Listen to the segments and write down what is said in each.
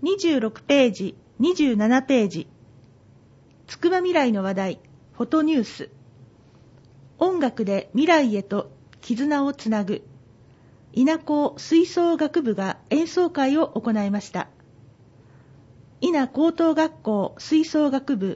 26ページ、27ページ。つくばみらいの話題、フォトニュース。音楽で未来へと絆をつなぐ。稲高吹奏楽部が演奏会を行いました。稲高等学校吹奏楽部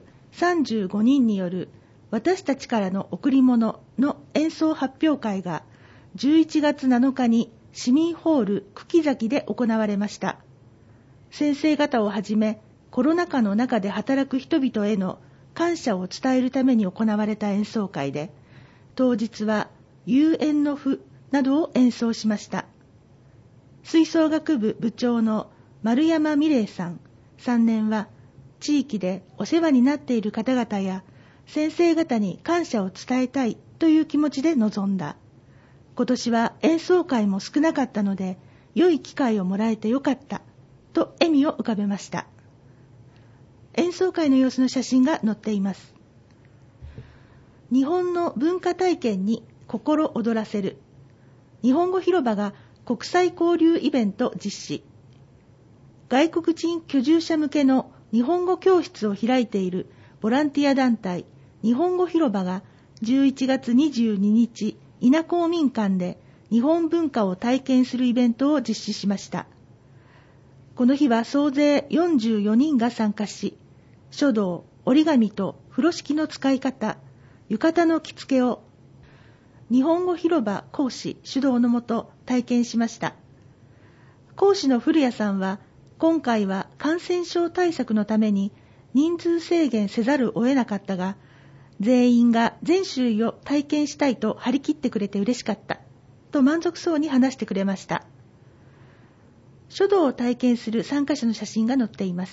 35人による私たちからの贈り物の演奏発表会が11月7日に市民ホール久喜崎で行われました。先生方をはじめコロナ禍の中で働く人々への感謝を伝えるために行われた演奏会で、当日は遊園の譜などを演奏しました。吹奏楽部部長の丸山美玲さん3年は、地域でお世話になっている方々や先生方に感謝を伝えたいという気持ちで臨んだ。今年は演奏会も少なかったので、良い機会をもらえてよかったと笑みを浮かべました。演奏会の様子の写真が載っています。日本の文化体験に心躍らせる。日本語広場が国際交流イベント実施。外国人居住者向けの日本語教室を開いているボランティア団体日本語広場が11月22日、稲公民館で日本文化を体験するイベントを実施しました。この日は総勢44人が参加し、書道、折り紙と風呂敷の使い方、浴衣の着付けを日本語広場講師主導のもと体験しました。講師の古谷さんは、今回は感染症対策のために人数制限せざるを得なかったが、全員が全種類を体験したいと張り切ってくれて嬉しかったと満足そうに話してくれました。書道を体験する参加者の写真が載っています。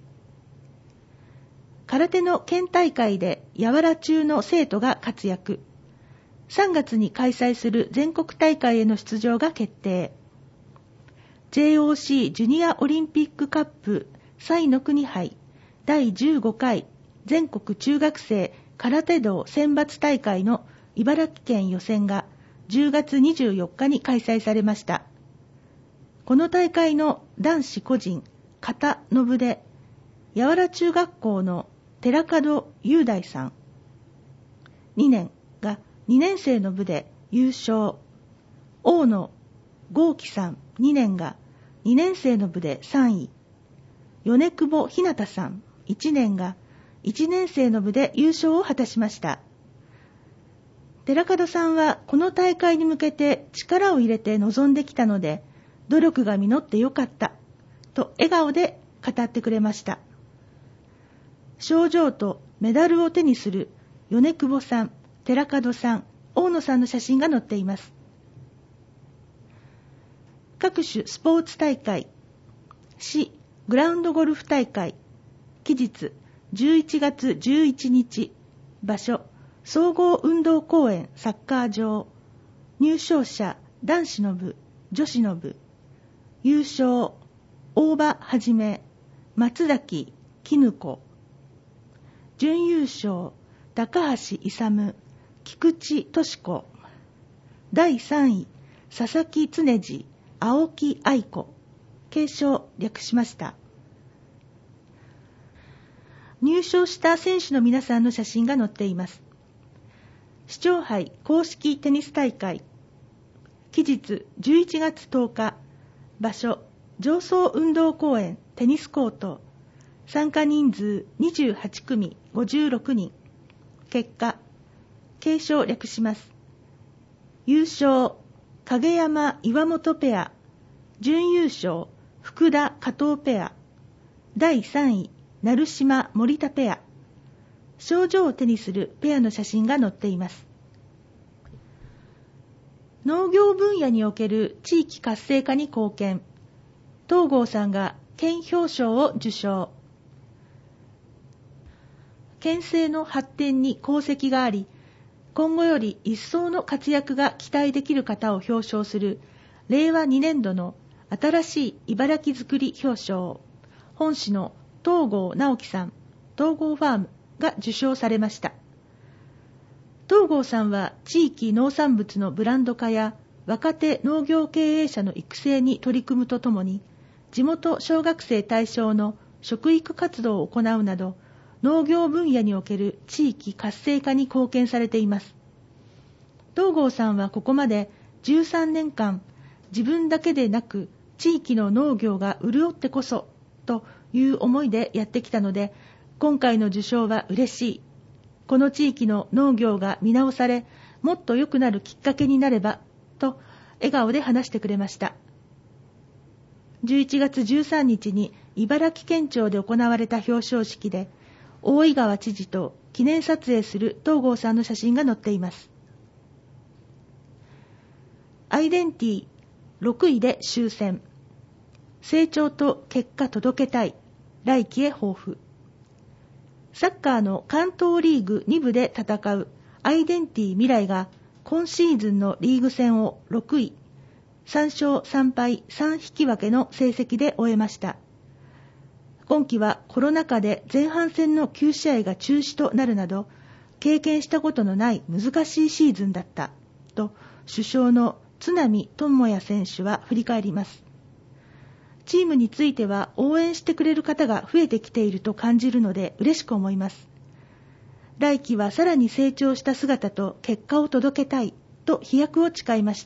空手の県大会で柔ら中の生徒が活躍。3月に開催する全国大会への出場が決定。JOC ジュニアオリンピックカップ賽の国杯第15回全国中学生空手道選抜大会の茨城県予選が10月24日に開催されました。この大会の男子個人形の部で、柔ら中学校の寺門雄大さん2年が2年生の部で優勝。大野豪輝さん2年が2年生の部で3位。米久保ひなたさん1年が1年生の部で優勝を果たしました。寺門さんはこの大会に向けて力を入れて臨んできたので、努力が実ってよかったと笑顔で語ってくれました。賞状とメダルを手にする米久保さん、寺門さん、大野さんの写真が載っています。各種スポーツ大会、市グラウンドゴルフ大会、期日11月11日、場所総合運動公園サッカー場、入賞者男子の部、女子の部、優勝大場はじめ、松崎絹子、準優勝高橋勇、菊池敏子、第3位佐々木常次、青木愛子、継承略しました。入賞した選手の皆さんの写真が載っています。市長杯公式テニス大会、期日11月10日、場所上層運動公園テニスコート、参加人数28組56人、結果継承略します。優勝影山岩本ペア、準優勝福田加藤ペア、第3位成島森田ペア、賞状を手にするペアの写真が載っています。農業分野における地域活性化に貢献、東郷さんが県表彰を受賞。県政の発展に功績があり、今後より一層の活躍が期待できる方を表彰する令和2年度の新しい茨城づくり表彰、本市の東郷直樹さん、東郷ファームが受賞されました。東郷さんは地域農産物のブランド化や若手農業経営者の育成に取り組むとともに、 地元小学生対象の食育活動を行うなど、農業分野における地域活性化に貢献されています。東郷さんはここまで13年間、自分だけでなく地域の農業が潤ってこそという思いでやってきたので、今回の受賞は嬉しい。この地域の農業が見直され、もっと良くなるきっかけになればと笑顔で話してくれました。11月13日に茨城県庁で行われた表彰式で、大井川知事と記念撮影する東郷さんの写真が載っています。アイデンティ6位で終戦。成長と結果届けたい。来季へ抱負。サッカーの関東リーグ2部で戦うアイデンティ未来が今シーズンのリーグ戦を6位、3勝3敗3引き分けの成績で終えました。今季はコロナ禍で前半戦の9試合が中止となるなど、経験したことのない難しいシーズンだったと主将の津波智也選手は振り返ります。チームについては応援してくれる方が増えてきていると感じるので嬉しく思います。来季はさらに成長した姿と結果を届けたいと飛躍を誓いました。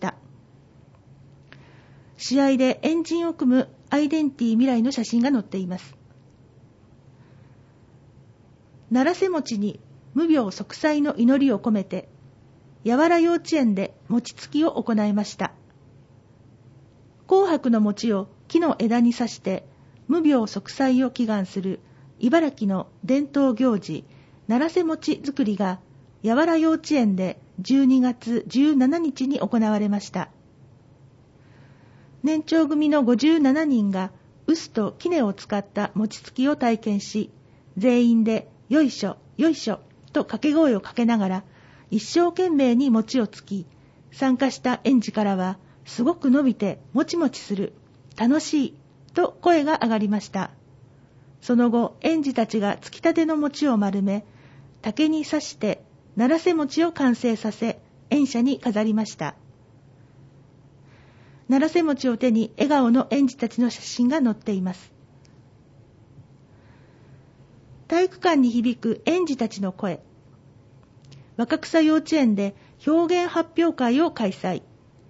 試合で円陣を組むアイデンティ未来の写真が載っています。奈良瀬餅に無病息災の祈りを込めて、やわら幼稚園で餅つきを行いました。紅白の餅を木の枝に刺して無病息災を祈願する茨城の伝統行事、奈良瀬餅作りがやわら幼稚園で12月17日に行われました。年長組の57人が臼と杵を使った餅つきを体験し、全員でよいしょよいしょと掛け声をかけながら一生懸命に餅をつき、参加した園児からはすごく伸びてもちもちする、楽しいと声が上がりました。その後、園児たちがつきたての餅を丸め、竹に刺して奈良瀬餅を完成させ、園舎に飾りました。奈良瀬餅を手に笑顔の園児たちの写真が載っています。体育館に響く園児たちの声。若草幼稚園で表現発表会を開催。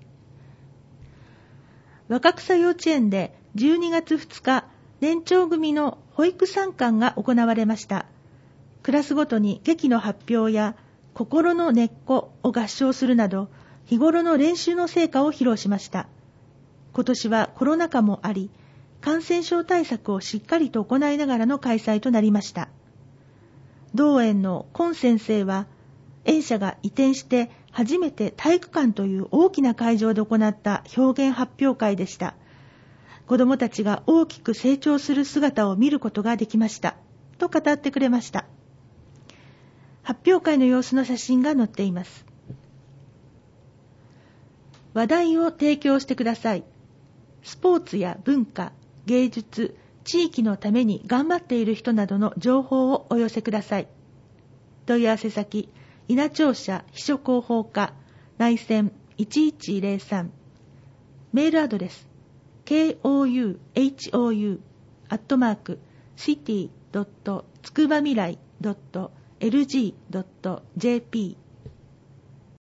若草幼稚園で12月2日、年長組の保育参観が行われました。クラスごとに劇の発表や心の根っこを合唱するなど、日頃の練習の成果を披露しました。今年はコロナ禍もあり、感染症対策をしっかりと行いながらの開催となりました。同園の今先生は、園舎が移転して初めて体育館という大きな会場で行った表現発表会でした。子どもたちが大きく成長する姿を見ることができました。と語ってくれました。発表会の様子の写真が載っています。話題を提供してください。スポーツや文化、芸術、地域のために頑張っている人などの情報をお寄せください。問い合わせ先、稲庁舎秘書広報課内線1103、メールアドレス kouhou@city.tsukuba mirai.lg.jp